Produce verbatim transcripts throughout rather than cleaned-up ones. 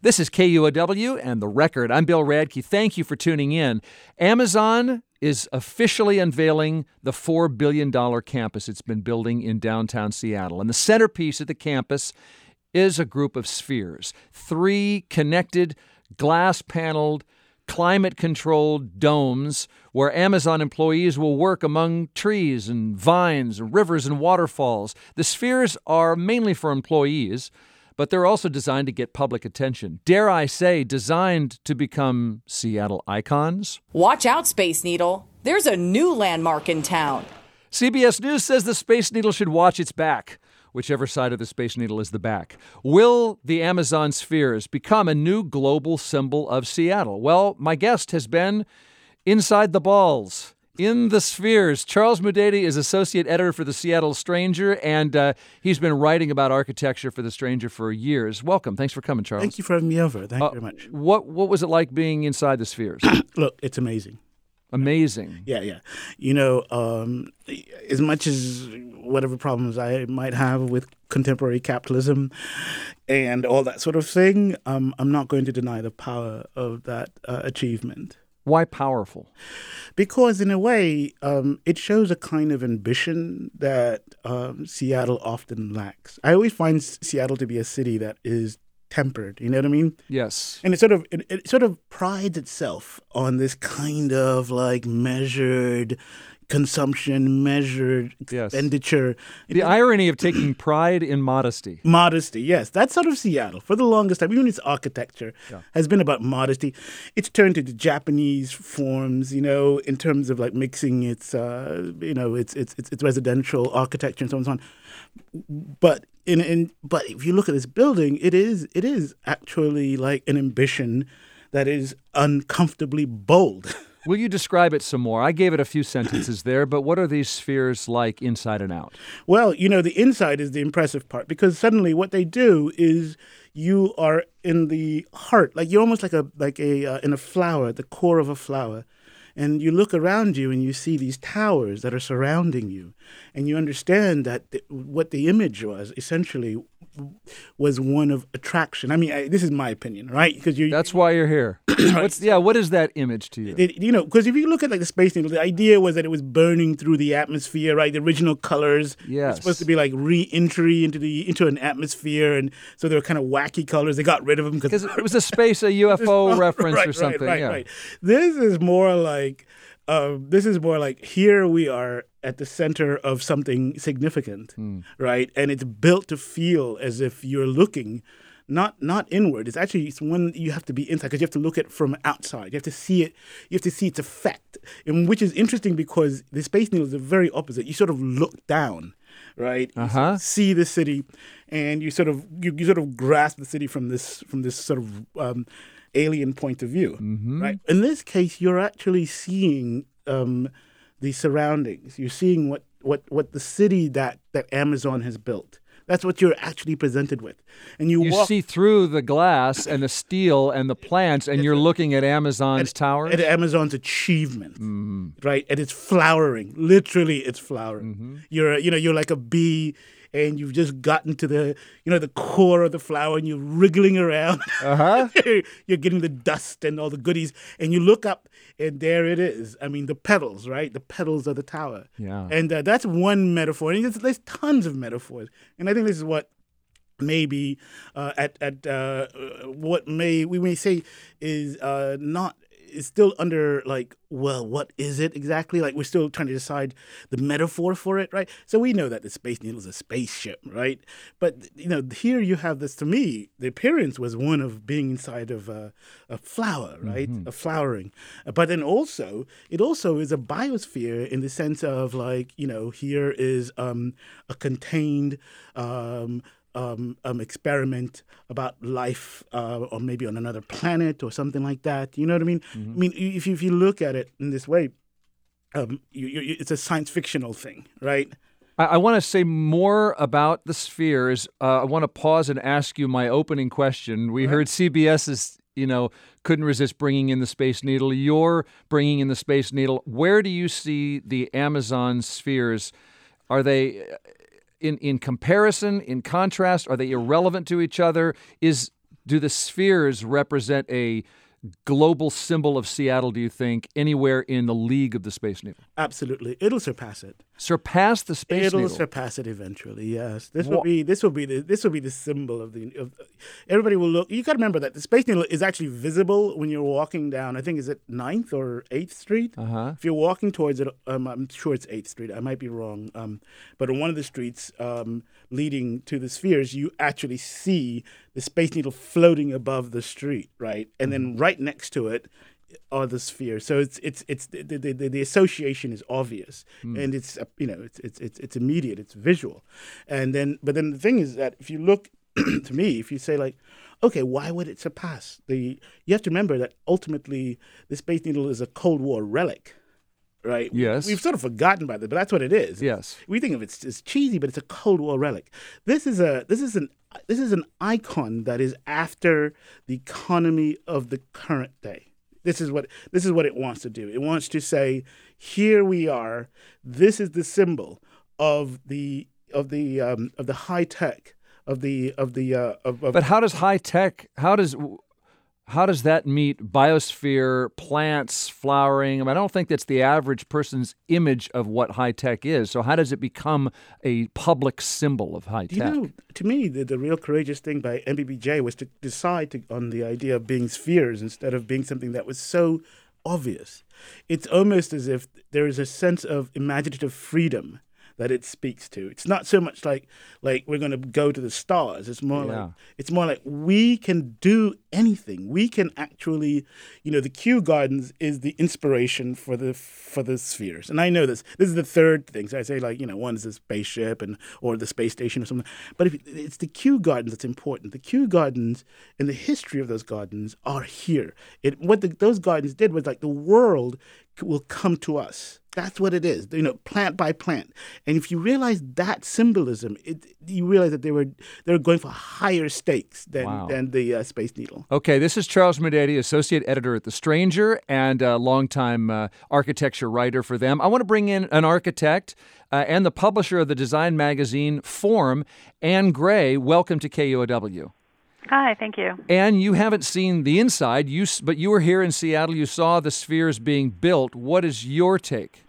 This is K U O W and The Record. I'm Bill Radke. Thank you for tuning in. Amazon is officially unveiling the four billion dollars campus it's been building in downtown Seattle. And the centerpiece of the campus is a group of spheres, three connected, glass-paneled, climate-controlled domes where Amazon employees will work among trees and vines, and rivers and waterfalls. The spheres are mainly for employees, but they're also designed to get public attention. Dare I say, designed to become Seattle icons? Watch out, Space Needle. There's a new landmark in town. C B S News says the Space Needle should watch its back, whichever side of the Space Needle is the back. Will the Amazon spheres become a new global symbol of Seattle? Well, my guest has been inside the balls, in the spheres. Charles Mudede is associate editor for the Seattle Stranger, and uh, he's been writing about architecture for the Stranger for years. Welcome. Thanks for coming, Charles. Thank you for having me over. Thank uh, you very much. What What was it like being inside the spheres? Look, it's amazing. Amazing. Yeah, yeah. You know, um, as much as whatever problems I might have with contemporary capitalism and all that sort of thing, um, I'm not going to deny the power of that uh, achievement. Why powerful? Because in a way, um, it shows a kind of ambition that um, Seattle often lacks. I always find S- Seattle to be a city that is tempered, you know what I mean? Yes. And it sort of it, it sort of prides itself on this kind of like measured consumption, measured Yes. expenditure. The It- irony of taking pride in modesty. Modesty, yes. That's sort of Seattle. For the longest time, even its architecture Yeah. has been about modesty. It's turned to the Japanese forms, you know, in terms of like mixing its, uh, you know, its, its its its residential architecture and so on and so on. But in in but if you look at this building, it is it is actually like an ambition that is uncomfortably bold. Will you describe it some more? I gave it a few sentences there, but what are these spheres like inside and out? Well, you know, the inside is the impressive part because suddenly what they do is you are in the heart, like you're almost like a like a uh, in a flower, at the core of a flower, and you look around you and you see these towers that are surrounding you, and you understand that th- what the image was essentially was one of attraction. I mean, I, this is my opinion, right? Because you That's why you're here. What's, yeah, what is that image to you? It, you know, because if you look at like the Space Needle, the idea was that it was burning through the atmosphere, right? The original colors Yes. were supposed to be like re-entry into the into an atmosphere, and so they were kind of wacky colors. They got rid of them Because it was a space, a U F O reference right, or something. Right, right, yeah. right. This is more like, uh, this is more like here we are at the center of something significant, Hmm. right? And it's built to feel as if you're looking. Not not inward. It's actually it's when you have to be inside because you have to look at it from outside. You have to see it. You have to see its effect, and which is interesting because the Space Needle is the very opposite. You sort of look down, right? You Uh-huh. see the city, and you sort of you, you sort of grasp the city from this from this sort of um, alien point of view, right? In this case, you're actually seeing um, the surroundings. You're seeing what, what, what the city that, that Amazon has built. That's what you're actually presented with. And you, You walk see through the glass and the steel and the plants, and you're looking at Amazon's towers? at Amazon's achievement, right? And it's flowering. Literally, it's flowering. You're, you know, you're like a bee, and you've just gotten to the, you know, the core of the flower, and you're wriggling around. Uh-huh. You're getting the dust and all the goodies, and you look up, and there it is. I mean, the petals, right? The petals of the tower. Yeah. And uh, that's one metaphor. And there's, there's tons of metaphors. And I think this is what maybe uh, at at uh, what may we may say is uh, not is still under like, well, what is it exactly? Like we're still trying to decide the metaphor for it, right? So we know that the Space Needle is a spaceship, right? But you know, here you have this. To me, the appearance was one of being inside of a, a flower, right? Mm-hmm. A flowering. But then also, it also is a biosphere in the sense of like, you know, here is um, a contained. Um, Um, um, experiment about life, uh, or maybe on another planet or something like that. You know what I mean? Mm-hmm. I mean, if you, if you look at it in this way, um, you, you, it's a science fictional thing, right? I, I want to say more about the spheres. Uh, I want to pause and ask you my opening question. We heard CBS's, you know, couldn't resist bringing in the Space Needle. You're bringing in the Space Needle. Where do you see the Amazon spheres? Are they... In, in comparison, in contrast, are they irrelevant to each other? Is Do the spheres represent a global symbol of Seattle, do you think, anywhere in the league of the Space Needle? Absolutely. It'll surpass it. Surpass the Space It'll Needle? surpass it eventually, yes. This Wha- will be this will be the this will be the symbol of the of everybody will look. You got to remember that the Space Needle is actually visible when you're walking down, I think is it ninth or eighth Street? Uh-huh. If you're walking towards it, um, I'm sure it's eighth Street. I might be wrong. Um, but on one of the streets um, leading to the spheres, you actually see the Space Needle floating above the street, right? And then right next to it are the spheres. So it's it's it's the the, the, the association is obvious, and it's uh, you know it's it's it's it's immediate, it's visual, and then but then the thing is that if you look to me, if you say like, okay, why would it surpass the? You have to remember that ultimately the Space Needle is a Cold War relic. Right. Yes. We've sort of forgotten about that, but that's what it is. Yes. We think of it as cheesy, but it's a Cold War relic. This is a this is an this is an icon that is after the economy of the current day. This is what this is what it wants to do. It wants to say, here we are. This is the symbol of the of the um, of the high tech of the of the uh, of, of But how does high tech, how does how does that meet biosphere, plants, flowering? I mean, I don't think that's the average person's image of what high tech is. So how does it become a public symbol of high tech? You know, to me, the, the real courageous thing by M B B J was to decide to, on the idea of being spheres instead of being something that was so obvious. It's almost as if there is a sense of imaginative freedom that it speaks to. It's not so much like like we're going to go to the stars. It's more Yeah. like it's more like we can do anything. We can actually, you know, the Kew Gardens is the inspiration for the for the spheres. And I know this. This is the third thing. So I say like, you know, one is the spaceship and or the space station or something. But if it's the Kew Gardens that's important. The Kew Gardens and the history of those gardens are here. It what the, those gardens did was like the world will come to us. That's what it is, you know, plant by plant. And if you realize that symbolism, it, you realize that they were they were going for higher stakes than Wow. than the uh, Space Needle. Okay, this is Charles Medady, associate editor at The Stranger and a longtime uh, architecture writer for them. I want to bring in an architect uh, and the publisher of the design magazine Form, Anne Gray. Welcome to K U O W. Hi, thank you. Anne, you haven't seen the inside, you s- but you were here in Seattle. You saw the spheres being built. What is your take?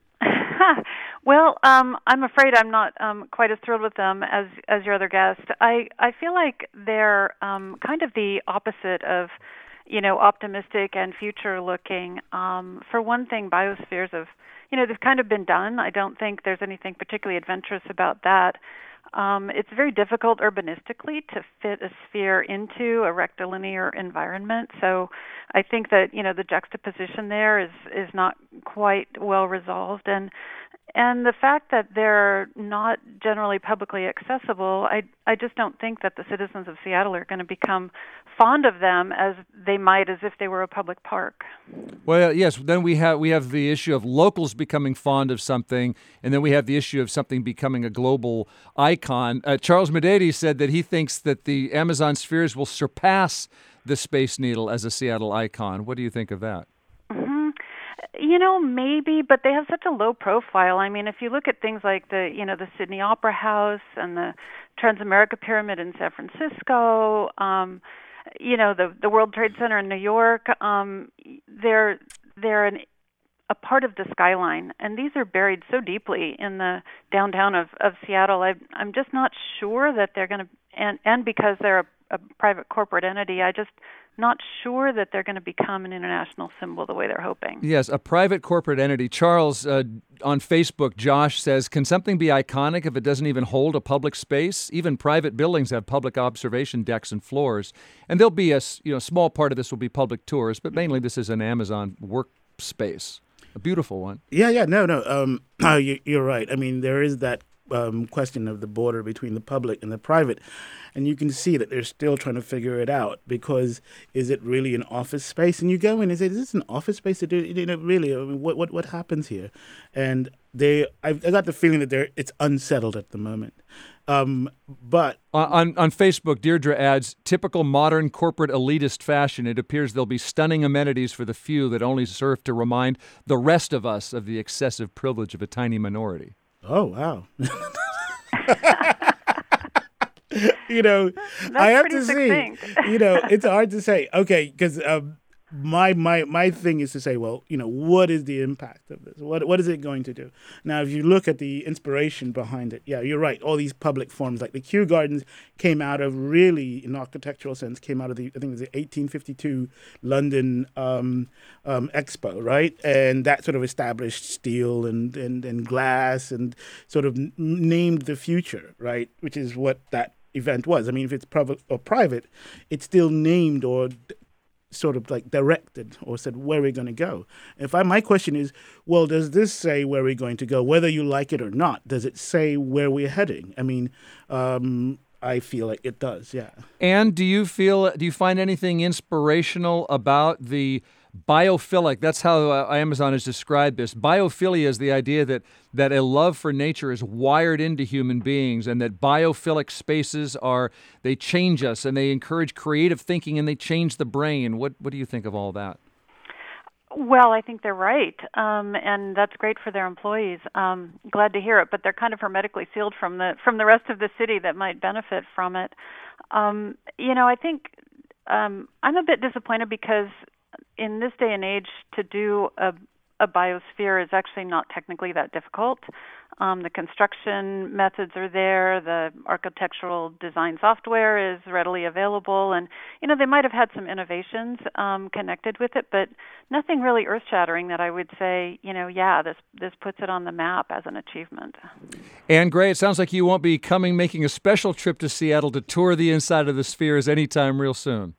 Well, um, I'm afraid I'm not um, quite as thrilled with them as as your other guest. I, I feel like they're um, kind of the opposite of, you know, optimistic and future-looking. Um, for one thing, biospheres have, you know, they've kind of been done. I don't think there's anything particularly adventurous about that. Um, it's very difficult urbanistically to fit a sphere into a rectilinear environment. So I think that, you know, the juxtaposition there is, is not quite well resolved. And and the fact that they're not generally publicly accessible, I, I just don't think that the citizens of Seattle are going to become fond of them as they might as if they were a public park. Well, yes. Then we have we have the issue of locals becoming fond of something, and then we have the issue of something becoming a global icon. Uh, Charles Medady said that he thinks that the Amazon spheres will surpass the Space Needle as a Seattle icon. What do you think of that? You know, maybe, but they have such a low profile. I mean, if you look at things like the, you know, the Sydney Opera House and the Transamerica Pyramid in San Francisco, um, you know, the the World Trade Center in New York, um, they're they're an, a part of the skyline, and these are buried so deeply in the downtown of, of Seattle. I, I'm just not sure that they're going to, and and because they're a, a private corporate entity, I just not sure that they're going to become an international symbol the way they're hoping. Yes, a private corporate entity. Charles, uh, on Facebook, Josh says, can something be iconic if it doesn't even hold a public space? Even private buildings have public observation decks and floors. And there'll be a s- you know small part of this will be public tours, but mainly this is an Amazon workspace, a beautiful one. Yeah, yeah, no, no. Um, you, you're right. I mean, there is that um, question of the border between the public and the private. And you can see that they're still trying to figure it out because is it really an office space? And you go in and say, is this an office space to do? You know, really, I mean, what what what happens here? And they, I've, I got the feeling that they're it's unsettled at the moment. Um, but On, on on Facebook, Deirdre adds, typical modern corporate elitist fashion, it appears there'll be stunning amenities for the few that only serve to remind the rest of us of the excessive privilege of a tiny minority. oh wow. you know, That's I have pretty to succinct. see. You know, it's hard to say. Okay, because um, my my my thing is to say, well, you know, what is the impact of this? What what is it going to do? Now, if you look at the inspiration behind it, yeah, you're right. All these public forums, like the Kew Gardens, came out of really, in architectural sense, came out of the I think it was the eighteen fifty-two London um, um, Expo, right? And that sort of established steel and and and glass and sort of n- named the future, right? Which is what that event was. I mean, if it's public or private, it's still named or d- sort of like directed or said where we're going to go. If I, my question is, well, does this say where we're going to go, whether you like it or not? Does it say where we're heading? I mean, um, I feel like it does, yeah. And do you feel, do you find anything inspirational about the biophilic? That's how uh, Amazon has described this. Biophilia is the idea that, that a love for nature is wired into human beings, and that biophilic spaces are, they change us and they encourage creative thinking and they change the brain. What, what do you think of all that? Well, I think they're right, um, and that's great for their employees. Um, glad to hear it, but they're kind of hermetically sealed from the from the rest of the city that might benefit from it. Um, you know, I think um, I'm a bit disappointed because in this day and age, to do a, a biosphere is actually not technically that difficult. Um, the construction methods are there. The architectural design software is readily available. And, you know, they might have had some innovations um, connected with it, but nothing really earth-shattering that I would say, you know, yeah, this, this puts it on the map as an achievement. Anne Gray, it sounds like you won't be coming, making a special trip to Seattle to tour the inside of the spheres anytime real soon.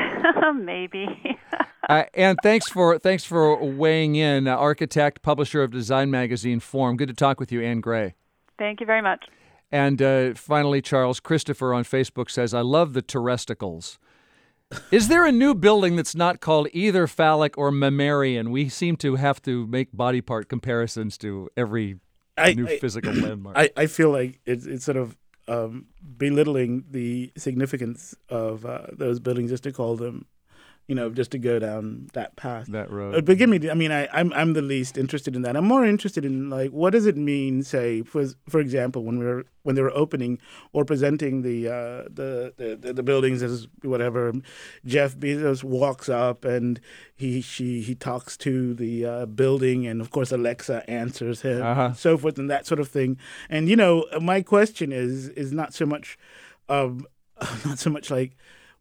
Maybe. Uh, and thanks for thanks for weighing in, uh, architect, publisher of Design Magazine Forum. Good to talk with you, Anne Gray. Thank you very much. And uh, finally, Charles Christopher on Facebook says, I love the terresticles. Is there a new building that's not called either phallic or mammarian? We seem to have to make body part comparisons to every I, new I, physical landmark. I, I feel like it's, it's sort of um, belittling the significance of uh, those buildings just to call them, you know, just to go down that path. That road. Uh, but give me, I mean, I, I'm I'm the least interested in that. I'm more interested in, like, what does it mean, say, for for example, when we were when they were opening or presenting the uh, the, the the buildings as whatever, Jeff Bezos walks up and he she he talks to the uh, building, and of course Alexa answers him, Uh-huh. so forth and that sort of thing. And you know, my question is is not so much, um, not so much like,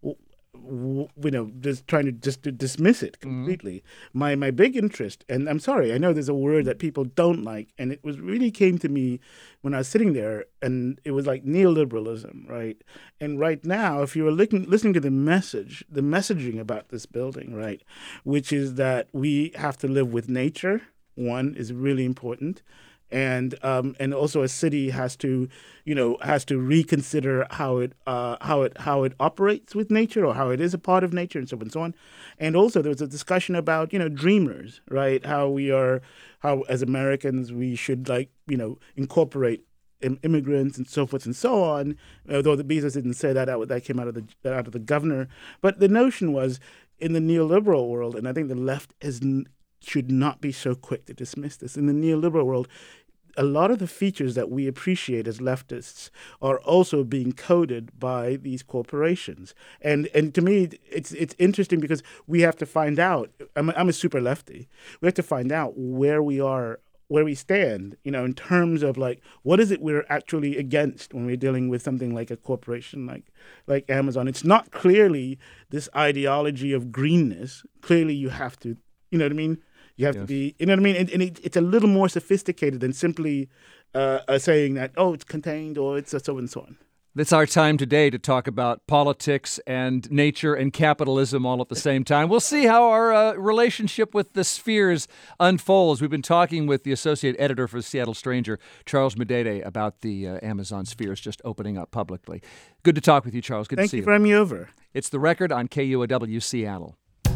you know, just trying to just to dismiss it completely. Mm-hmm. My my big interest, and I'm sorry, I know there's a word that people don't like, and it was really came to me when I was sitting there, and it was like neoliberalism, right? And right now, if you were looking, listening to the message, the messaging about this building, right, which is that we have to live with nature, one is really important. And um, and also a city has to, you know, has to reconsider how it uh, how it how it operates with nature, or how it is a part of nature, and so on and so on. And also there was a discussion about, you know, dreamers, right? How we are, how as Americans we should, like, you know, incorporate im- immigrants and so forth and so on. Although the Bezos didn't say that out, that came out of the out of the governor. But the notion was in the neoliberal world, and I think the left is. N- should not be so quick to dismiss this. In the neoliberal world, a lot of the features that we appreciate as leftists are also being coded by these corporations. And and to me, it's it's interesting because we have to find out, I'm a, I'm a super lefty, we have to find out where we are, where we stand, you know, in terms of, like, what is it we're actually against when we're dealing with something like a corporation like like Amazon. It's not clearly this ideology of greenness. Clearly you have to, you know what I mean? You have yes. to be, you know what I mean? And, and it, it's a little more sophisticated than simply uh, uh, saying that, oh, it's contained or it's a so and so on. It's our time today to talk about politics and nature and capitalism all at the same time. We'll see how our uh, relationship with the spheres unfolds. We've been talking with the associate editor for Seattle Stranger, Charles Madede, about the uh, Amazon spheres just opening up publicly. Good to talk with you, Charles. Good Thank to see you you. for having me over. It's The Record on K U O W Seattle.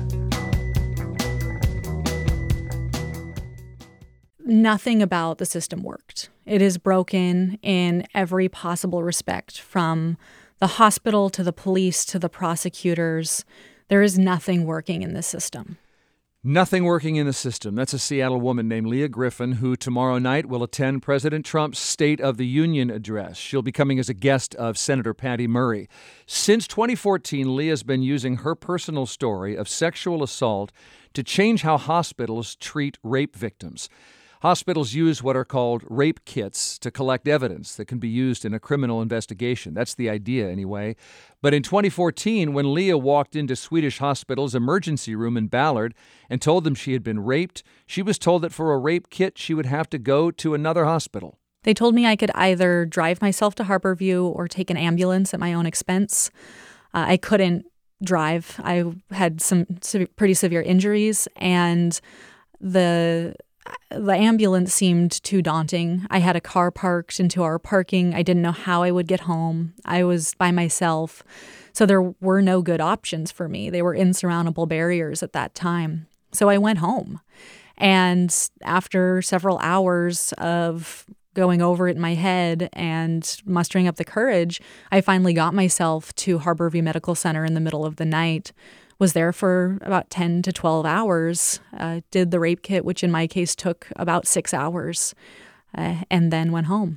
Nothing about the system worked. It is broken in every possible respect, from the hospital to the police to the prosecutors. There is nothing working in this system. Nothing working in the system. That's a Seattle woman named Leah Griffin, who tomorrow night will attend President Trump's State of the Union address. She'll be coming as a guest of Senator Patty Murray. Since twenty fourteen, Leah's been using her personal story of sexual assault to change how hospitals treat rape victims. Hospitals use what are called rape kits to collect evidence that can be used in a criminal investigation. That's the idea, anyway. But in twenty fourteen, when Leah walked into Swedish Hospital's emergency room in Ballard and told them she had been raped, she was told that for a rape kit, she would have to go to another hospital. They told me I could either drive myself to Harborview or take an ambulance at my own expense. Uh, I couldn't drive. I had some se- pretty severe injuries, and the the ambulance seemed too daunting. I had a car parked into our parking. I didn't know how I would get home. I was by myself. So there were no good options for me. They were insurmountable barriers at that time. So I went home. And after several hours of going over it in my head and mustering up the courage, I finally got myself to Harborview Medical Center in the middle of the night. Was there for about ten to twelve hours, uh, did the rape kit, which in my case took about six hours, uh, and then went home.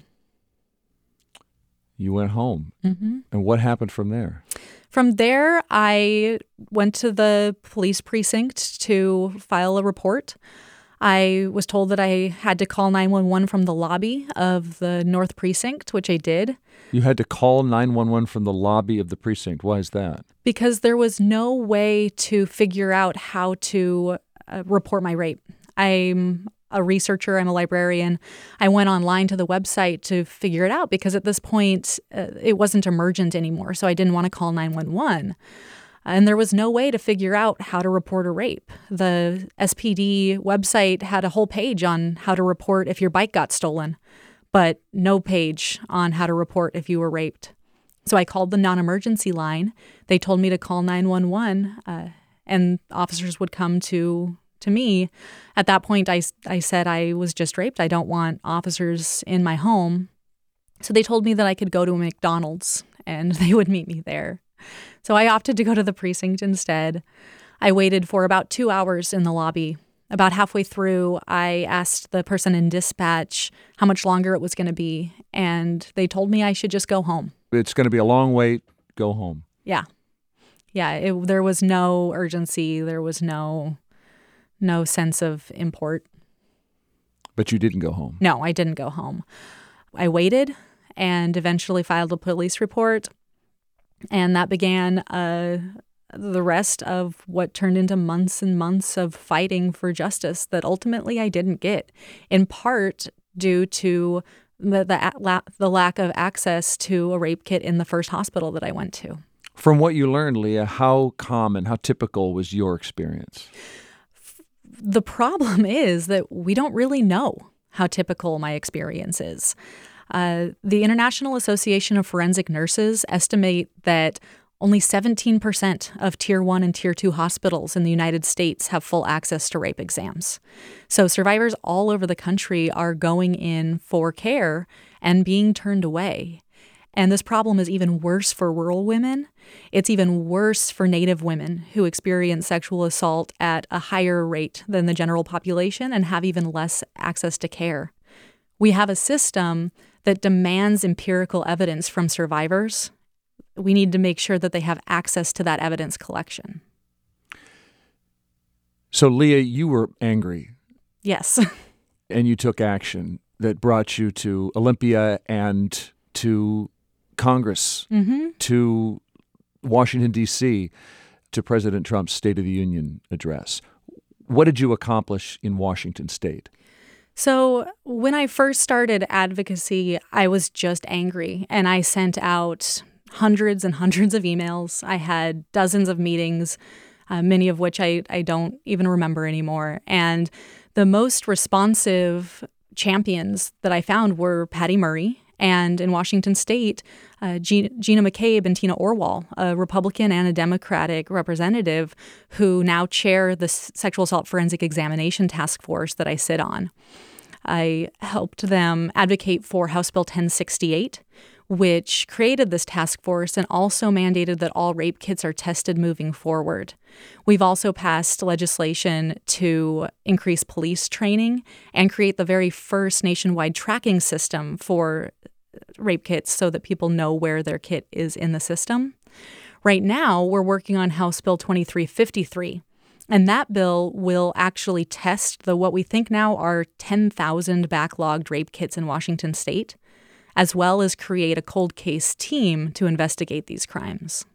You went home. Mm-hmm. And what happened from there? From there, I went to the police precinct to file a report. I was told that I had to call nine one one from the lobby of the North Precinct, which I did. You had to call nine one one from the lobby of the precinct. Why is that? Because there was no way to figure out how to uh, report my rape. I'm a researcher. I'm a librarian. I went online to the website to figure it out because at this point, uh, it wasn't emergent anymore, so I didn't want to call nine one one. And there was no way to figure out how to report a rape. The S P D website had a whole page on how to report if your bike got stolen, but no page on how to report if you were raped. So I called the non-emergency line. They told me to call nine one one, uh, and officers would come to to me. At that point, I, I said I was just raped. I don't want officers in my home. So they told me that I could go to a McDonald's, and they would meet me there. So I opted to go to the precinct instead. I waited for about two hours in the lobby. About halfway through, I asked the person in dispatch how much longer it was going to be, and they told me I should just go home. It's going to be a long wait. Go home. Yeah. Yeah, it, there was no urgency. There was no no sense of import. But you didn't go home. No, I didn't go home. I waited and eventually filed a police report. And that began uh, the rest of what turned into months and months of fighting for justice that ultimately I didn't get, in part due to the, the, la- the lack of access to a rape kit in the first hospital that I went to. From what you learned, Leah, how common, how typical was your experience? The problem is that we don't really know how typical my experience is. Uh, the International Association of Forensic Nurses estimate that only seventeen percent of Tier one and Tier two hospitals in the United States have full access to rape exams. So survivors all over the country are going in for care and being turned away. And this problem is even worse for rural women. It's even worse for Native women who experience sexual assault at a higher rate than the general population and have even less access to care. We have a system that demands empirical evidence from survivors. We need to make sure that they have access to that evidence collection. So, Leah, you were angry. Yes. And you took action that brought you to Olympia and to Congress, mm-hmm. to Washington, D C, to President Trump's State of the Union address. What did you accomplish in Washington State? So when I first started advocacy, I was just angry, and I sent out hundreds and hundreds of emails. I had dozens of meetings, uh, many of which I, I don't even remember anymore. And the most responsive champions that I found were Patty Murray, and in Washington State, uh, Gina, Gina McCabe and Tina Orwell, a Republican and a Democratic representative who now chair the Sexual Assault Forensic Examination Task Force that I sit on. I helped them advocate for House Bill ten sixty-eight, which created this task force and also mandated that all rape kits are tested moving forward. We've also passed legislation to increase police training and create the very first nationwide tracking system for rape kits so that people know where their kit is in the system. Right now, we're working on House Bill twenty-three fifty-three, and that bill will actually test the what we think now are ten thousand backlogged rape kits in Washington state, as well as create a cold case team to investigate these crimes.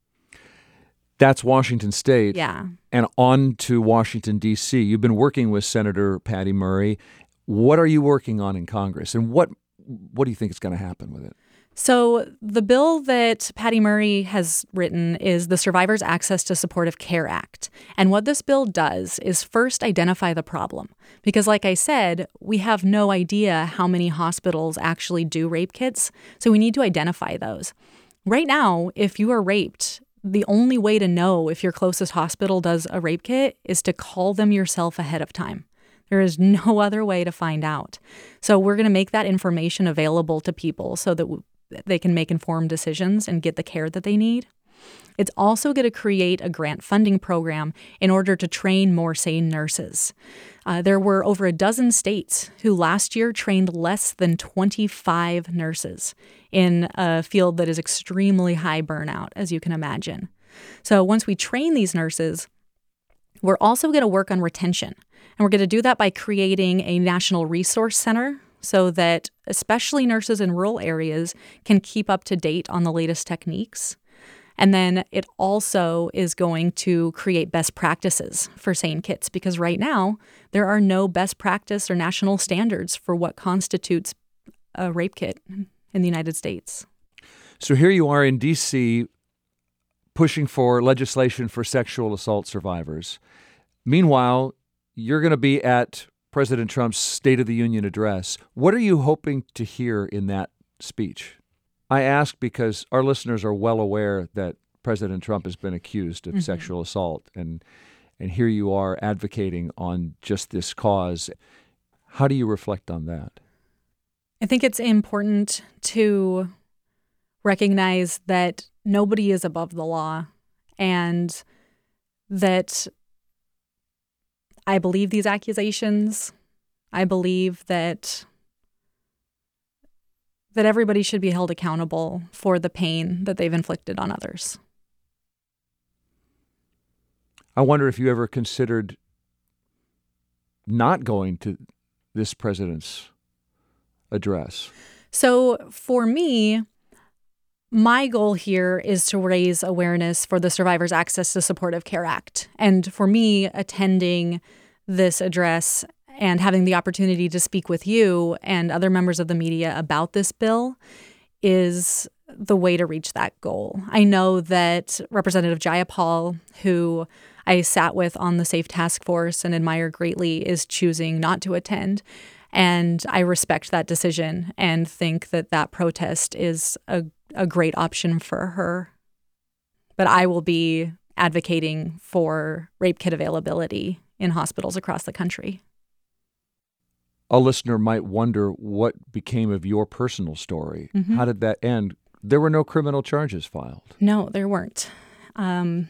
That's Washington state. Yeah. And on to Washington, D C. You've been working with Senator Patty Murray. What are you working on in Congress, and what what do you think is going to happen with it? So the bill that Patty Murray has written is the Survivors Access to Supportive Care Act. And what this bill does is first identify the problem. Because like I said, we have no idea how many hospitals actually do rape kits. So we need to identify those. Right now, if you are raped, the only way to know if your closest hospital does a rape kit is to call them yourself ahead of time. There is no other way to find out. So we're going to make that information available to people so that w- they can make informed decisions and get the care that they need. It's also going to create a grant funding program in order to train more SANE nurses. Uh, there were over a dozen states who last year trained less than twenty-five nurses in a field that is extremely high burnout, as you can imagine. So once we train these nurses, we're also going to work on retention. And we're going to do that by creating a national resource center so that especially nurses in rural areas can keep up to date on the latest techniques. And then it also is going to create best practices for SANE kits, because right now there are no best practice or national standards for what constitutes a rape kit in the United States. So here you are in D C pushing for legislation for sexual assault survivors. Meanwhile, you're going to be at President Trump's State of the Union address. What are you hoping to hear in that speech? I ask because our listeners are well aware that President Trump has been accused of mm-hmm. sexual assault, and and here you are advocating on just this cause. How do you reflect on that? I think it's important to recognize that nobody is above the law, and that I believe these accusations. I believe that that everybody should be held accountable for the pain that they've inflicted on others. I wonder if you ever considered not going to this president's address. So for me, my goal here is to raise awareness for the Survivors Access to Supportive Care Act. And for me, attending this address and having the opportunity to speak with you and other members of the media about this bill is the way to reach that goal. I know that Representative Jayapal, who I sat with on the SAFE Task Force and admire greatly, is choosing not to attend. And I respect that decision and think that that protest is a, a great option for her. But I will be advocating for rape kit availability in hospitals across the country. A listener might wonder what became of your personal story. Mm-hmm. How did that end? There were no criminal charges filed. No, there weren't. Um,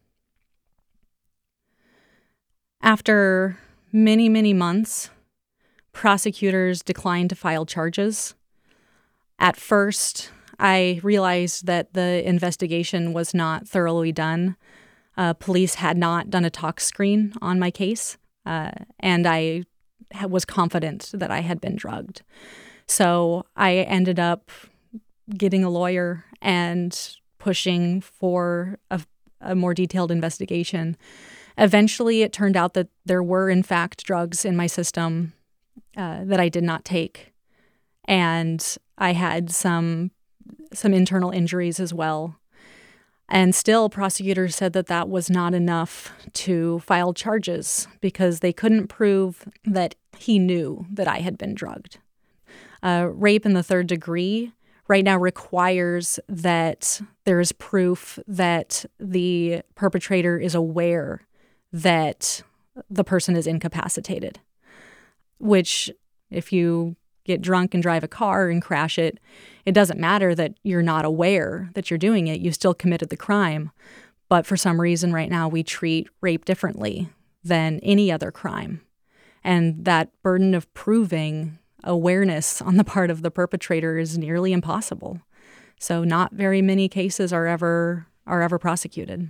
after many, many months, prosecutors declined to file charges. At first, I realized that the investigation was not thoroughly done. Uh, police had not done a tox screen on my case, uh, and I was confident that I had been drugged. So I ended up getting a lawyer and pushing for a, a more detailed investigation. Eventually, it turned out that there were, in fact, drugs in my system uh, that I did not take. And I had some some internal injuries as well. And still, prosecutors said that that was not enough to file charges because they couldn't prove that he knew that I had been drugged. Uh, rape in the third degree right now requires that there is proof that the perpetrator is aware that the person is incapacitated, which, if you get drunk and drive a car and crash it, it doesn't matter that you're not aware that you're doing it. You still committed the crime. But for some reason right now, we treat rape differently than any other crime. And that burden of proving awareness on the part of the perpetrator is nearly impossible. So not very many cases are ever are ever prosecuted.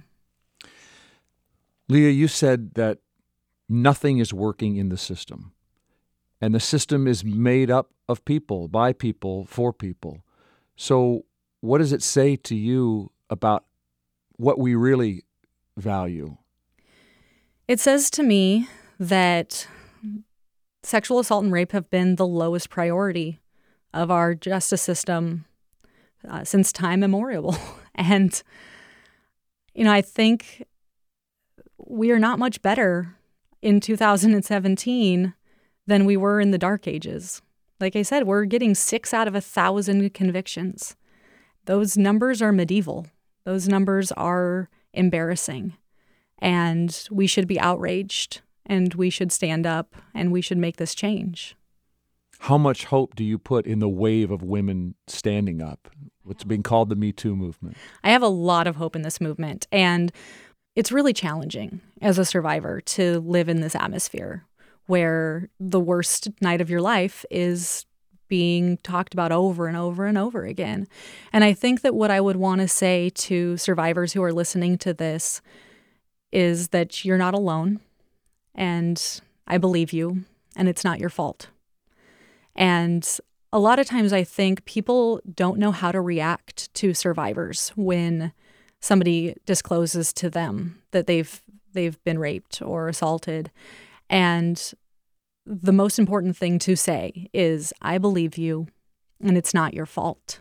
Leah, you said that nothing is working in the system. And the system is made up of people, by people, for people. So what does it say to you about what we really value? It says to me that sexual assault and rape have been the lowest priority of our justice system uh, since time immemorial. And, you know, I think we are not much better in two thousand seventeen than we were in the dark ages. Like I said, we're getting six out of a thousand convictions. Those numbers are medieval. Those numbers are embarrassing. And we should be outraged, and we should stand up, and we should make this change. How much hope do you put in the wave of women standing up, what's being called the Me Too movement? I have a lot of hope in this movement, and it's really challenging as a survivor to live in this atmosphere where the worst night of your life is being talked about over and over and over again. And I think that what I would want to say to survivors who are listening to this is that you're not alone, and I believe you, and it's not your fault. And a lot of times I think people don't know how to react to survivors when somebody discloses to them that they've they've been raped or assaulted. And the most important thing to say is, I believe you, and it's not your fault.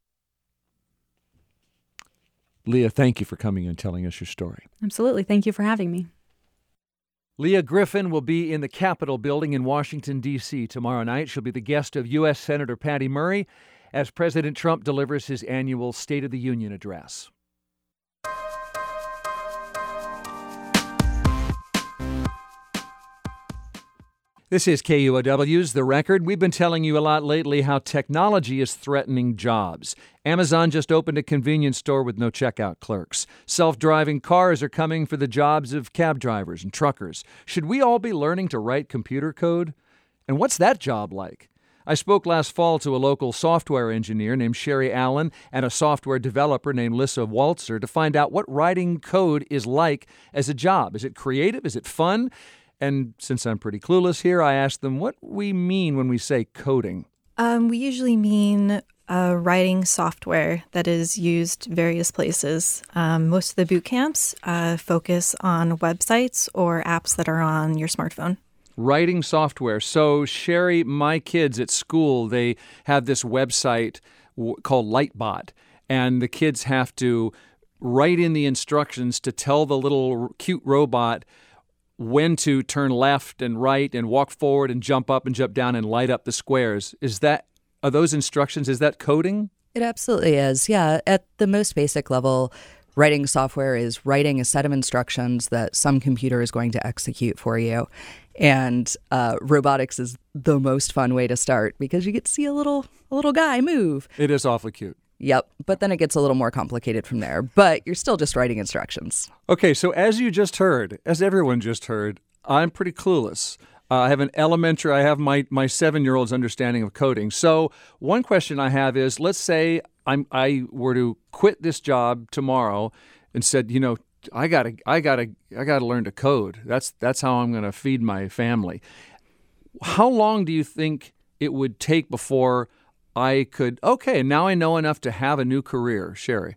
Leah, thank you for coming and telling us your story. Absolutely. Thank you for having me. Leah Griffin will be in the Capitol building in Washington, D C tomorrow night. She'll be the guest of U S Senator Patty Murray as President Trump delivers his annual State of the Union address. This is K U O W's The Record. We've been telling you a lot lately how technology is threatening jobs. Amazon just opened a convenience store with no checkout clerks. Self-driving cars are coming for the jobs of cab drivers and truckers. Should we all be learning to write computer code? And what's that job like? I spoke last fall to a local software engineer named Sherry Allen and a software developer named Lissa Waltzer to find out what writing code is like as a job. Is it creative? Is it fun? And since I'm pretty clueless here, I asked them what we mean when we say coding. Um, we usually mean uh, writing software that is used various places. Um, most of the boot camps uh, focus on websites or apps that are on your smartphone. Writing software. So, Sherry, my kids at school, they have this website w- called Lightbot, and the kids have to write in the instructions to tell the little cute robot when to turn left and right and walk forward and jump up and jump down and light up the squares. Is that, are those instructions, is that coding? It absolutely is. Yeah. At the most basic level, writing software is writing a set of instructions that some computer is going to execute for you. And uh, robotics is the most fun way to start because you get to see a little a little guy move. It is awfully cute. Yep. But then it gets a little more complicated from there. But you're still just writing instructions. Okay, so as you just heard, as everyone just heard, I'm pretty clueless. Uh, I have an elementary, I have my, my seven-year-old's understanding of coding. So one question I have is, let's say I'm I were to quit this job tomorrow and said, you know, I gotta I gotta I gotta learn to code. That's that's how I'm gonna feed my family. How long do you think it would take before I could, okay, now I know enough to have a new career? Sherry.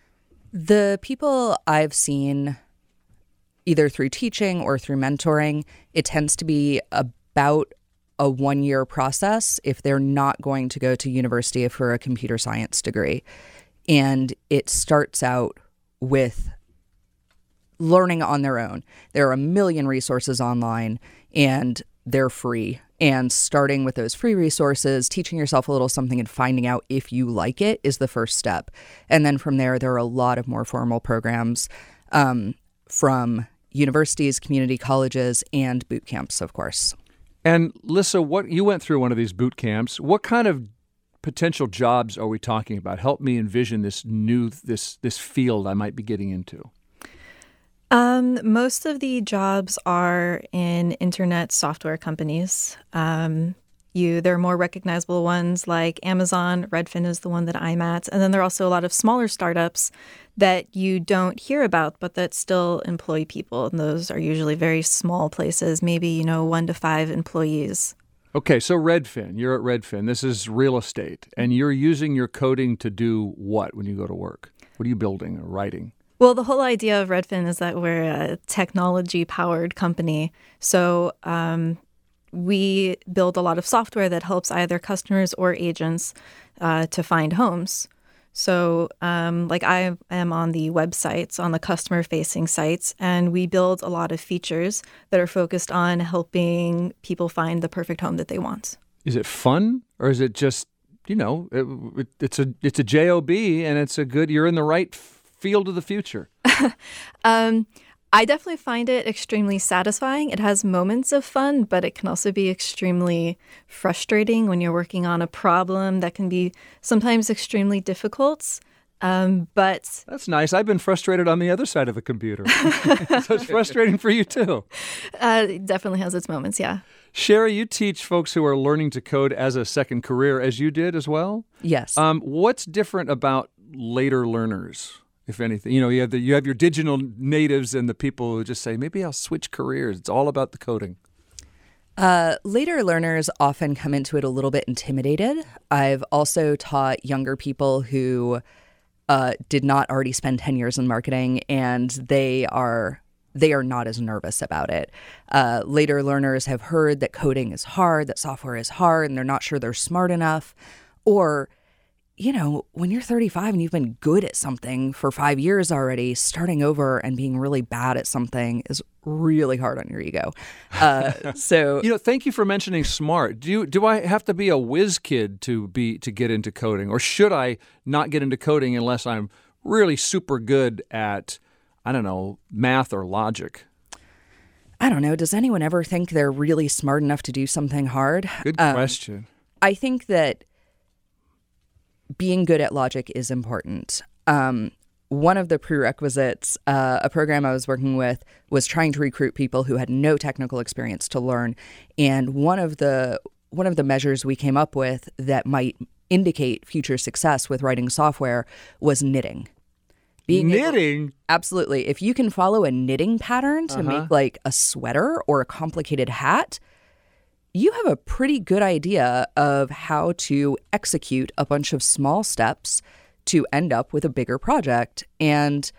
The people I've seen, either through teaching or through mentoring, it tends to be about a one-year process if they're not going to go to university for a computer science degree. And it starts out with learning on their own. There are a million resources online, and they're free. And starting with those free resources, teaching yourself a little something and finding out if you like it is the first step. And then from there, there are a lot of more formal programs um, from universities, community colleges, and boot camps, of course. And Lissa, what you went through one of these boot camps. What kind of potential jobs are we talking about? Help me envision this new this this field I might be getting into. Um, most of the jobs are in internet software companies. Um, you there are more recognizable ones like Amazon. Redfin is the one that I'm at, and then there are also a lot of smaller startups that you don't hear about, but that still employ people. And those are usually very small places, maybe, you know, one to five employees. Okay, so Redfin, you're at Redfin. This is real estate, and you're using your coding to do what when you go to work? What are you building or writing? Well, the whole idea of Redfin is that we're a technology-powered company. So um, we build a lot of software that helps either customers or agents uh, to find homes. So um, like I am on the websites, on the customer-facing sites, and we build a lot of features that are focused on helping people find the perfect home that they want. Is it fun, or is it just, you know, it, it, it's a it's a job and it's a good, you're in the right field of the future? um, I definitely find it extremely satisfying. It has moments of fun, but it can also be extremely frustrating when you're working on a problem that can be sometimes extremely difficult. Um, but that's nice. I've been frustrated on the other side of the computer. So it's frustrating for you too. Uh, it definitely has its moments, yeah. Sherry, you teach folks who are learning to code as a second career, as you did as well? Yes. Um, what's different about later learners? If anything, you know, you have the you have your digital natives and the people who just say, maybe I'll switch careers. It's all about the coding. Uh, later learners often come into it a little bit intimidated. I've also taught younger people who uh, did not already spend ten years in marketing, and they are they are not as nervous about it. Uh, later learners have heard that coding is hard, that software is hard, and they're not sure they're smart enough, or you know, when you're thirty-five and you've been good at something for five years already, starting over and being really bad at something is really hard on your ego. Uh, so, you know, thank you for mentioning smart. Do you, do I have to be a whiz kid to be to get into coding, or should I not get into coding unless I'm really super good at, I don't know, math or logic? I don't know. Does anyone ever think they're really smart enough to do something hard? Good um, question. I think that being good at logic is important. Um, one of the prerequisites, uh, a program I was working with was trying to recruit people who had no technical experience to learn. And one of the one of the measures we came up with that might indicate future success with writing software was knitting. Being knitting? Able, absolutely. If you can follow a knitting pattern to uh-huh. make like a sweater or a complicated hat, you have a pretty good idea of how to execute a bunch of small steps to end up with a bigger project. And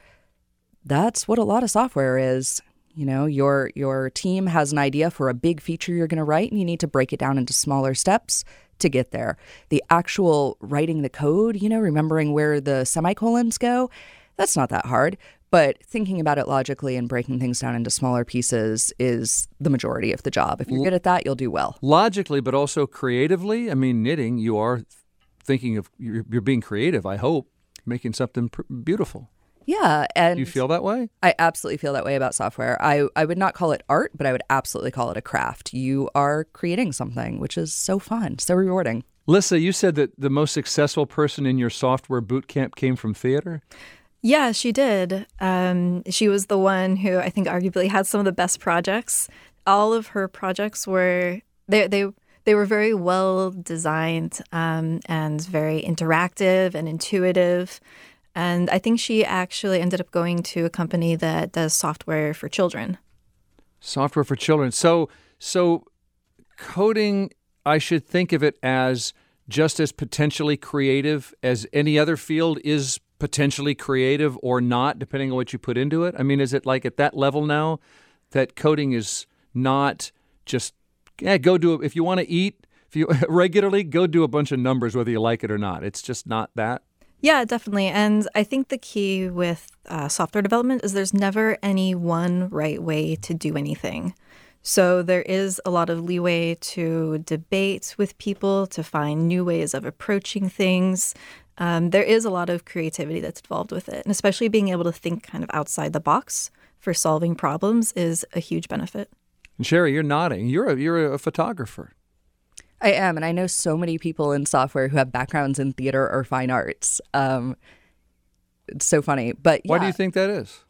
that's what a lot of software is. You know, your your team has an idea for a big feature you're going to write, and you need to break it down into smaller steps to get there. The actual writing the code, you know, remembering where the semicolons go, that's not that hard. But thinking about it logically and breaking things down into smaller pieces is the majority of the job. If you're good at that, you'll do well. Logically, but also creatively. I mean, knitting, you are thinking of, you're, you're being creative, I hope, making something pr- beautiful. Yeah. And do you feel that way? I absolutely feel that way about software. I, I would not call it art, but I would absolutely call it a craft. You are creating something, which is so fun, so rewarding. Lissa, you said that the most successful person in your software boot camp came from theater? Yeah, she did. Um, she was the one who I think arguably had some of the best projects. All of her projects were they they they were very well designed um, and very interactive and intuitive. And I think she actually ended up going to a company that does software for children. Software for children. So so coding, I should think of it as just as potentially creative as any other field is potentially creative or not, depending on what you put into it? I mean, is it like at that level now that coding is not just, yeah, go do it. If you want to eat if you regularly, go do a bunch of numbers whether you like it or not. It's just not that. Yeah, definitely. And I think the key with uh, software development is there's never any one right way to do anything. So there is a lot of leeway to debate with people, to find new ways of approaching things. Um, there is a lot of creativity that's involved with it. And especially being able to think kind of outside the box for solving problems is a huge benefit. And Sherry, you're nodding. You're a, you're a photographer. I am, and I know so many people in software who have backgrounds in theater or fine arts. Um, it's so funny. But yeah. Why do you think that is?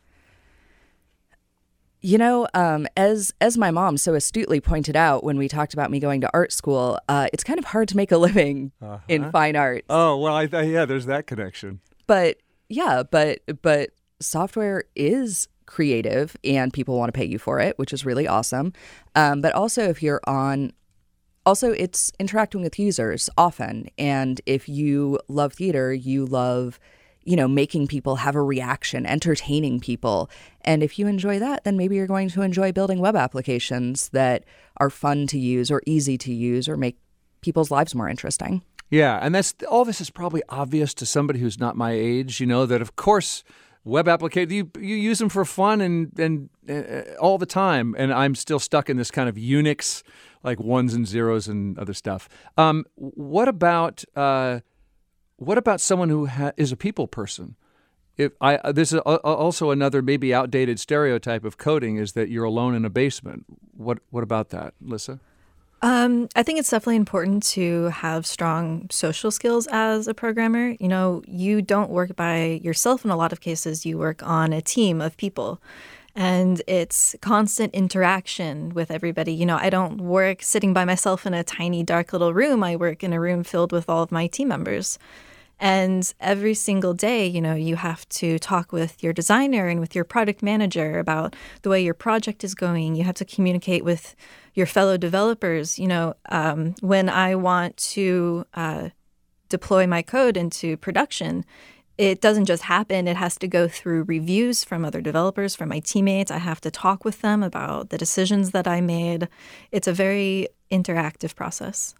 You know, um, as as my mom so astutely pointed out when we talked about me going to art school, uh, it's kind of hard to make a living uh-huh. in fine arts. Oh, well, I th- yeah, there's that connection. But yeah, but but software is creative and people want to pay you for it, which is really awesome. Um, but also if you're on, also it's interacting with users often. And if you love theater, you love, you know, making people have a reaction, entertaining people. And if you enjoy that, then maybe you're going to enjoy building web applications that are fun to use or easy to use or make people's lives more interesting. Yeah, and that's all this is probably obvious to somebody who's not my age, you know, that of course web applications, you, you use them for fun and, and uh, all the time. And I'm still stuck in this kind of Unix, like ones and zeros and other stuff. Um, what about... Uh, What about someone who ha- is a people person? If I this is a, also another maybe outdated stereotype of coding is that you're alone in a basement. What what about that, Lissa? Um, I think it's definitely important to have strong social skills as a programmer. You know, you don't work by yourself in a lot of cases. You work on a team of people. And it's constant interaction with everybody. You know, I don't work sitting by myself in a tiny, dark little room. I work in a room filled with all of my team members. And every single day, you know, you have to talk with your designer and with your product manager about the way your project is going. You have to communicate with your fellow developers. You know, um, when I want to uh, deploy my code into production, it doesn't just happen. It has to go through reviews from other developers, from my teammates. I have to talk with them about the decisions that I made. It's a very interactive process.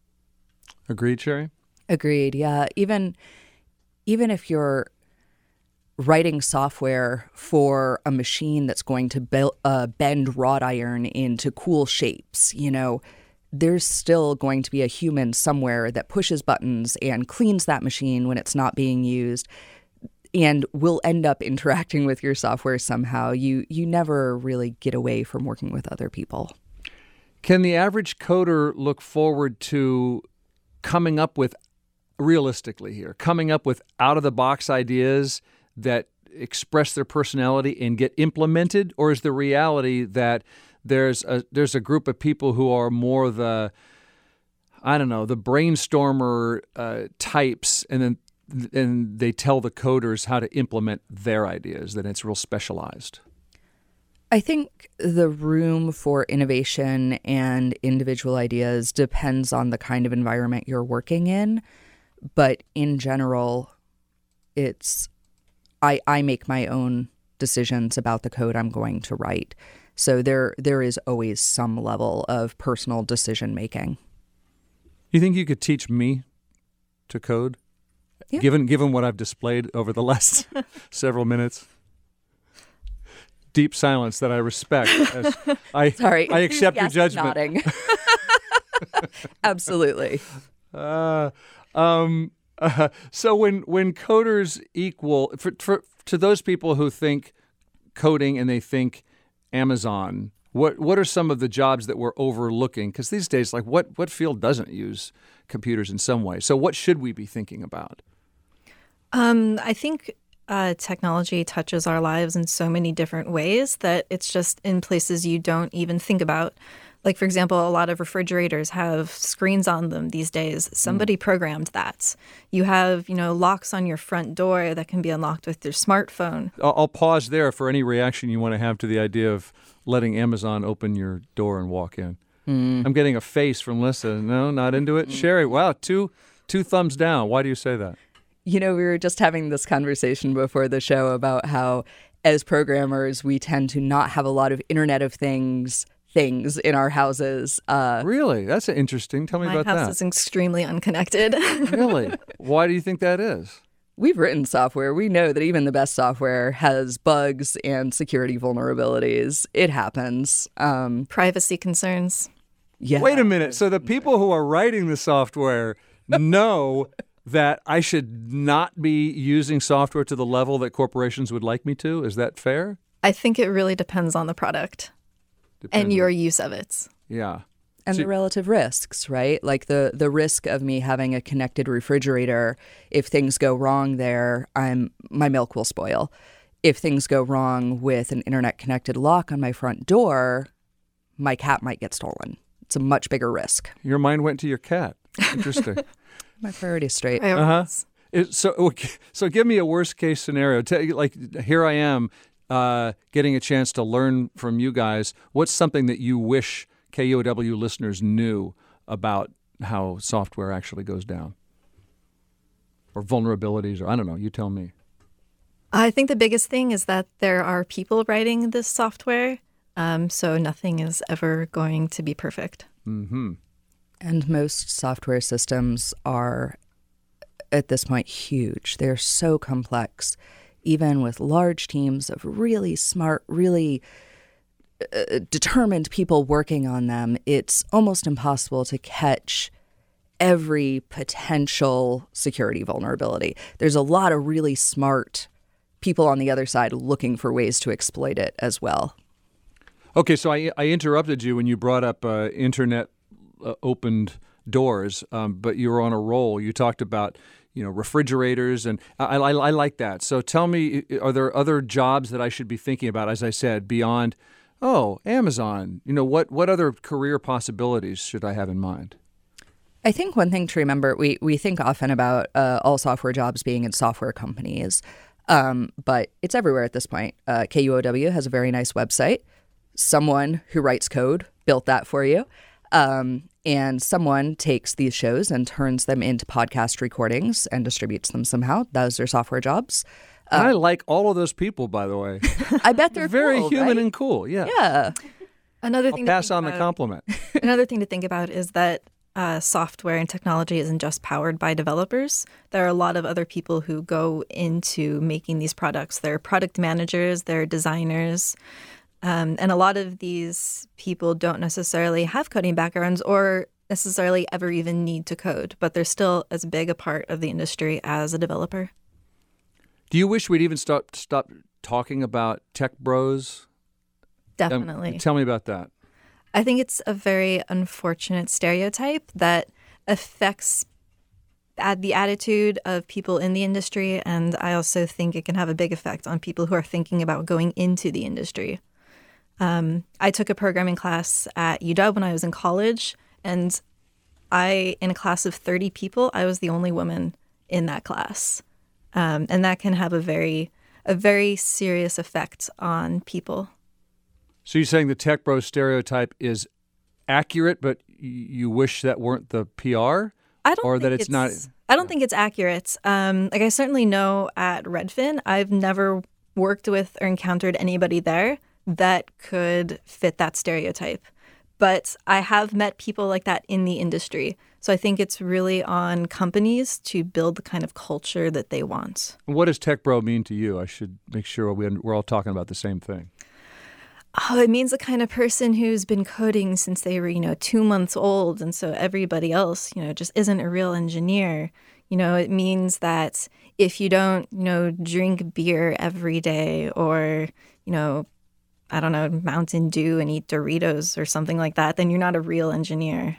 Agreed, Sherry? Agreed, yeah. Even even if you're writing software for a machine that's going to be- uh, bend wrought iron into cool shapes, you know, there's still going to be a human somewhere that pushes buttons and cleans that machine when it's not being used and will end up interacting with your software somehow. You you never really get away from working with other people. Can the average coder look forward to coming up with, realistically here, coming up with out-of-the-box ideas that express their personality and get implemented? Or is the reality that There's a there's a group of people who are more the, I don't know, the brainstormer uh, types, and then and they tell the coders how to implement their ideas, that it's real specialized? I think the room for innovation and individual ideas depends on the kind of environment you're working in. But in general, it's I, I make my own decisions about the code I'm going to write. So there there is always some level of personal decision making. You think you could teach me to code? Yeah. Given given what I've displayed over the last several minutes? Deep silence that I respect. As I, Sorry. I accept yes, your judgment. Nodding. Absolutely. Uh, um, uh, so when when coders equal, for, for to those people who think coding and they think Amazon, what what are some of the jobs that we're overlooking? Because these days, like what what field doesn't use computers in some way? So what should we be thinking about? Um, I think uh, technology touches our lives in so many different ways that it's just in places you don't even think about. Like, for example, a lot of refrigerators have screens on them these days. Somebody mm. programmed that. You have, you know, locks on your front door that can be unlocked with your smartphone. I'll, I'll pause there for any reaction you want to have to the idea of letting Amazon open your door and walk in. Mm. I'm getting a face from Lissa. No, not into it. Mm. Sherry, wow, two two thumbs down. Why do you say that? You know, we were just having this conversation before the show about how, as programmers, we tend to not have a lot of Internet of Things things in our houses. Uh, really? That's interesting. Tell me my about that. My house is extremely unconnected. Really? Why do you think that is? We've written software. We know that even the best software has bugs and security vulnerabilities. It happens. Um, Privacy concerns. Yeah. Wait a minute. So the people who are writing the software know that I should not be using software to the level that corporations would like me to? Is that fair? I think it really depends on the product. And your use of it. Yeah. And So- the relative risks, right? Like the the risk of me having a connected refrigerator, if things go wrong there, I'm my milk will spoil. If things go wrong with an internet connected lock on my front door, my cat might get stolen. It's a much bigger risk. Your mind went to your cat. Interesting. My priority's straight. Uh-huh. It, so, so give me a worst case scenario. Tell, like, here I am uh, getting a chance to learn from you guys. What's something that you wish K U O W listeners knew about how software actually goes down? Or vulnerabilities, or I don't know. You tell me. I think the biggest thing is that there are people writing this software, um, so nothing is ever going to be perfect. Mm-hmm. And most software systems are, at this point, huge. They're so complex, even with large teams of really smart, really uh, determined people working on them. It's almost impossible to catch every potential security vulnerability. There's a lot of really smart people on the other side looking for ways to exploit it as well. Okay, so I, I interrupted you when you brought up uh, internet uh, opened doors, um, but you were on a roll. You talked about, you know, refrigerators, and I, I, I like that. So tell me, are there other jobs that I should be thinking about, as I said, beyond, oh, Amazon? You know, what, what other career possibilities should I have in mind? I think one thing to remember, we, we think often about uh, all software jobs being in software companies, um, but it's everywhere at this point. Uh, K U O W has a very nice website. Someone who writes code built that for you. Um, and someone takes these shows and turns them into podcast recordings and distributes them somehow. Those are software jobs. And Uh, I like all of those people, by the way. I bet they're very cool, human right? and cool. Yeah. Yeah. Another I'll thing pass to think on the about, compliment. Another thing to think about is that uh, software and technology isn't just powered by developers. There are a lot of other people who go into making these products. They're product managers, they're designers. Um, and a lot of these people don't necessarily have coding backgrounds or necessarily ever even need to code, but they're still as big a part of the industry as a developer. Do you wish we'd even stop stop talking about tech bros? Um, Definitely. tell me about that. I think it's a very unfortunate stereotype that affects ad- the attitude of people in the industry, and I also think it can have a big effect on people who are thinking about going into the industry. Um, I took a programming class at U W when I was in college, and I, in a class of thirty people, I was the only woman in that class, um, and that can have a very, a very serious effect on people. So you're saying the tech bro stereotype is accurate, but y- you wish that weren't the P R? I don't or think that it's, not. I don't think it's accurate. Um, like I certainly know at Redfin, I've never worked with or encountered anybody there that could fit that stereotype. But I have met people like that in the industry. So I think it's really on companies to build the kind of culture that they want. What does tech bro mean to you? I should make sure we, we're all talking about the same thing. Oh, it means the kind of person who's been coding since they were, you know, two months old. And so everybody else, you know, just isn't a real engineer. You know, it means that if you don't, you know, drink beer every day or, you know, I don't know, Mountain Dew and eat Doritos or something like that, then you're not a real engineer.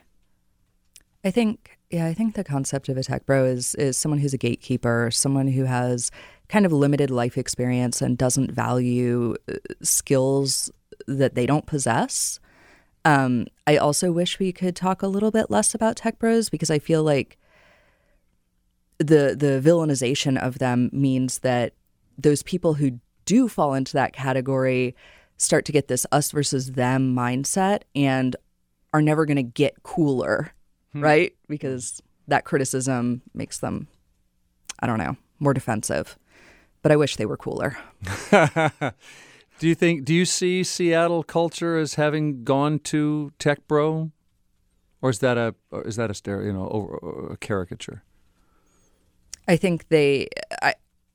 I think, yeah, I think the concept of a tech bro is is someone who's a gatekeeper, someone who has kind of limited life experience and doesn't value uh, skills that they don't possess. Um, I also wish we could talk a little bit less about tech bros because I feel like the the villainization of them means that those people who do fall into that category start to get this us versus them mindset and are never going to get cooler, hmm. right? Because that criticism makes them, I don't know, more defensive. But I wish they were cooler. Do you think? Do you see Seattle culture as having gone to tech bro, or is that a or is that a stereo, you know, over, a caricature? I think they. I.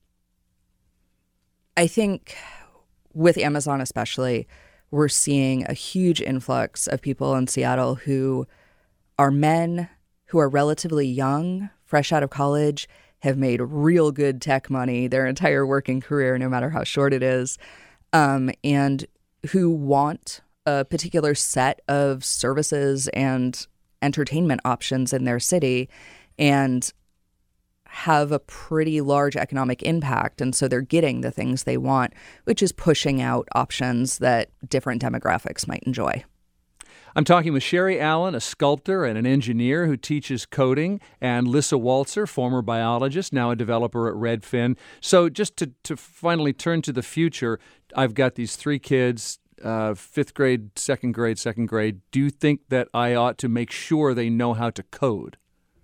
I think with Amazon especially, we're seeing a huge influx of people in Seattle who are men who are relatively young, fresh out of college, have made real good tech money their entire working career, no matter how short it is. Um, and who want a particular set of services and entertainment options in their city and have a pretty large economic impact. And so they're getting the things they want, which is pushing out options that different demographics might enjoy. I'm talking with Sherry Allen, a sculptor and an engineer who teaches coding, and Lissa Walzer, former biologist, now a developer at Redfin. So just to, to finally turn to the future, I've got these three kids, uh, fifth grade, second grade, second grade. Do you think that I ought to make sure they know how to code?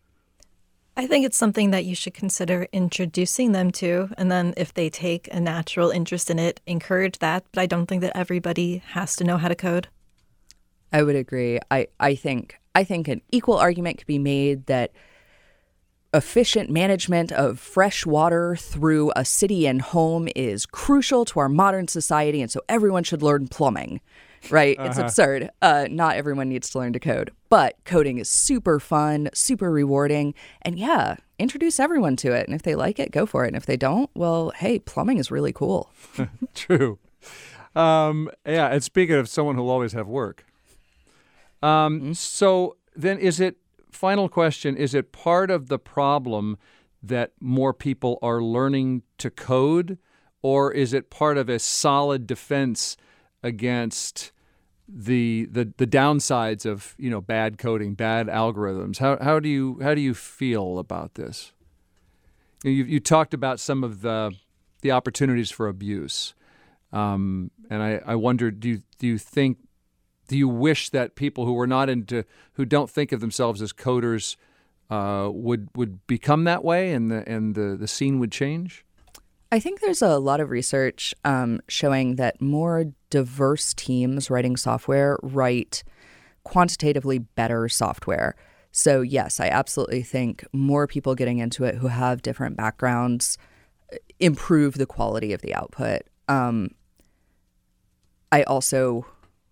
I think it's something that you should consider introducing them to. And then if they take a natural interest in it, encourage that. But I don't think that everybody has to know how to code. I would agree. I, I think I think an equal argument could be made that efficient management of fresh water through a city and home is crucial to our modern society. And so everyone should learn plumbing. Right? Uh-huh. It's absurd. Uh, not everyone needs to learn to code, but coding is super fun, super rewarding. And yeah, introduce everyone to it. And if they like it, go for it. And if they don't, well, hey, plumbing is really cool. True. Um, yeah. And speaking of someone who'll always have work. Um, mm-hmm. So then is it, final question, is it part of the problem that more people are learning to code, or is it part of a solid defense against the the the downsides of, you know, bad coding, bad algorithms? How how do you how do you feel about this? You you talked about some of the the opportunities for abuse, um, and I I wonder, do you do you think do you wish that people who are not into who don't think of themselves as coders uh, would would become that way, and the and the the scene would change? I think there's a lot of research um, showing that more diverse teams writing software write quantitatively better software. So yes, I absolutely think more people getting into it who have different backgrounds improve the quality of the output. Um, I also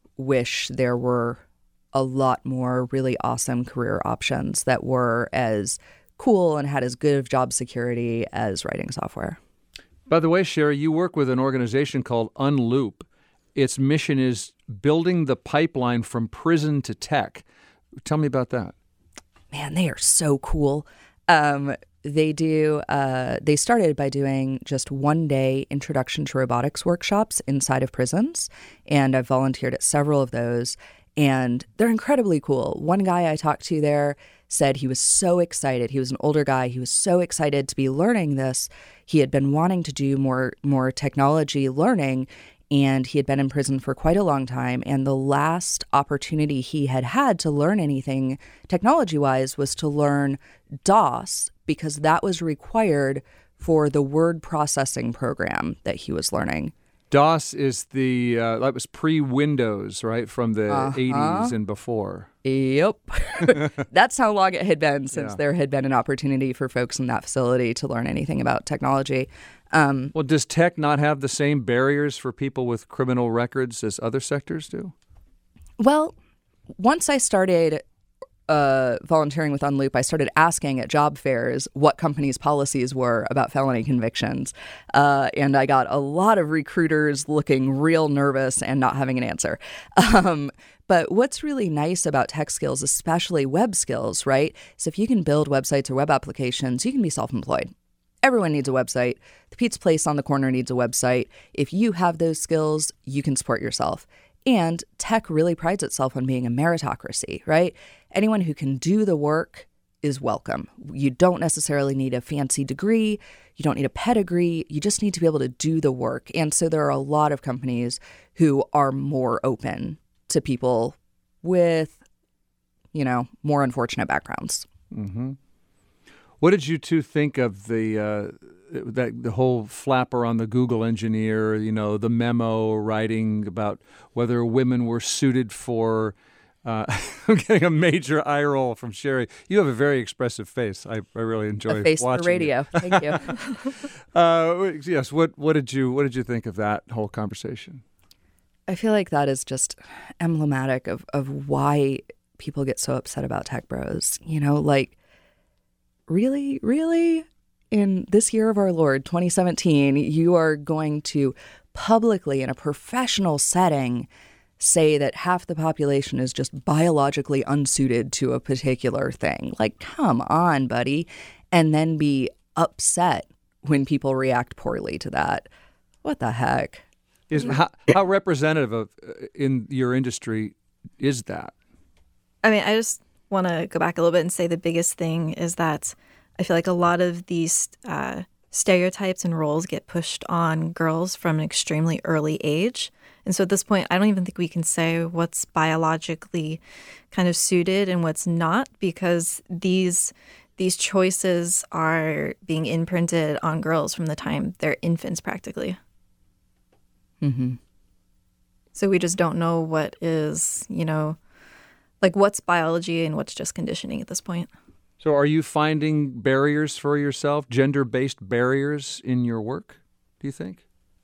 wish there were a lot more really awesome career options that were as cool and had as good of job security as writing software. By the way, Sherry, you work with an organization called Unloop. Its mission is building the pipeline from prison to tech. Tell me about that. Man, they are so cool. Um, they do. Uh, they started by doing just one-day introduction to robotics workshops inside of prisons, and I've volunteered at several of those, and they're incredibly cool. One guy I talked to there said he was so excited. He was an older guy. He was so excited to be learning this. He had been wanting to do more more technology learning, and he had been in prison for quite a long time. And the last opportunity he had had to learn anything technology-wise was to learn DOS, because that was required for the word processing program that he was learning. DOS is the, uh, that was pre-Windows, right, from the uh-huh. eighties and before. Yep. That's how long it had been since yeah. there had been an opportunity for folks in that facility to learn anything about technology. Um, well, does tech not have the same barriers for people with criminal records as other sectors do? Well, once I started uh, volunteering with Unloop, I started asking at job fairs what companies' policies were about felony convictions. Uh, and I got a lot of recruiters looking real nervous and not having an answer. Um, but what's really nice about tech skills, especially web skills, right, is if you can build websites or web applications, you can be self-employed. Everyone needs a website. The pizza place on the corner needs a website. If you have those skills, you can support yourself. And tech really prides itself on being a meritocracy, right? Anyone who can do the work is welcome. You don't necessarily need a fancy degree. You don't need a pedigree. You just need to be able to do the work. And so there are a lot of companies who are more open to people with, you know, more unfortunate backgrounds. Mm-hmm. What did you two think of the uh, that the whole flapper on the Google engineer? You know, the memo writing about whether women were suited for. Uh, I'm getting a major eye roll from Sherry. You have a very expressive face. I, I really enjoy a face watching for radio. You. Thank you. uh, yes. What What did you What did you think of that whole conversation? I feel like that is just emblematic of of why people get so upset about tech bros. You know, like. Really, really, in this year of our Lord, twenty seventeen, you are going to publicly, in a professional setting, say that half the population is just biologically unsuited to a particular thing. Like, come on, buddy. And then be upset when people react poorly to that. What the heck? Is how, how representative of uh, in your industry is that? I mean, I just want to go back a little bit and say the biggest thing is that I feel like a lot of these uh, stereotypes and roles get pushed on girls from an extremely early age. And so at this point, I don't even think we can say what's biologically kind of suited and what's not, because these these choices are being imprinted on girls from the time they're infants practically. Mm-hmm. So we just don't know what is, you know, like what's biology and what's just conditioning at this point. So are you finding barriers for yourself, gender-based barriers in your work, do you think?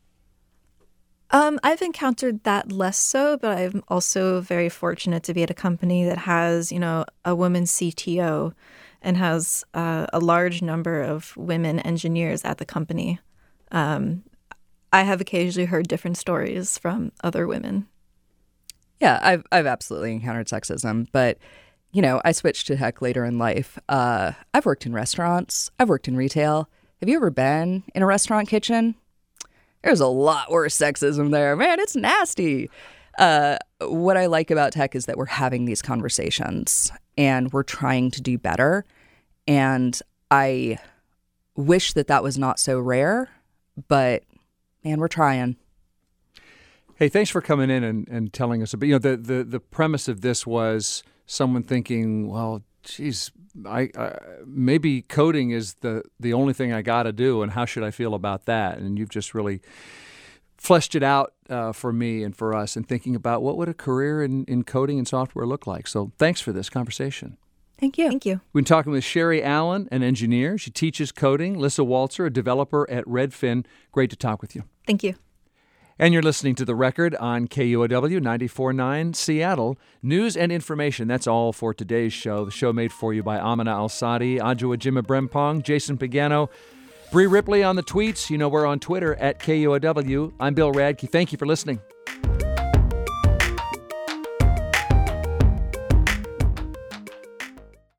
Um, I've encountered that less so, but I'm also very fortunate to be at a company that has, you know, a woman C T O and has uh, a large number of women engineers at the company. Um, I have occasionally heard different stories from other women. Yeah, I've I've absolutely encountered sexism, but you know, I switched to tech later in life. Uh, I've worked in restaurants. I've worked in retail. Have you ever been in a restaurant kitchen? There's a lot worse sexism there. Man, it's nasty. Uh, what I like about tech is that we're having these conversations and we're trying to do better. And I wish that that was not so rare, but man, we're trying. Hey, thanks for coming in and, and telling us about, you know, the, the, the premise of this was someone thinking, well, geez, I, I maybe coding is the, the only thing I got to do, and how should I feel about that? And you've just really fleshed it out uh, for me and for us, and thinking about what would a career in, in coding and software look like. So thanks for this conversation. Thank you. Thank you. We've been talking with Sherry Allen, an engineer. She teaches coding. Lissa Walzer, a developer at Redfin. Great to talk with you. Thank you. And you're listening to The Record on K U O W ninety-four point nine Seattle. News and information, that's all for today's show. The show made for you by Amina Al-Sadi, Adjoa Jima Brempong, Jason Pagano, Bree Ripley on the tweets. You know we're on Twitter at K U O W. I'm Bill Radke. Thank you for listening.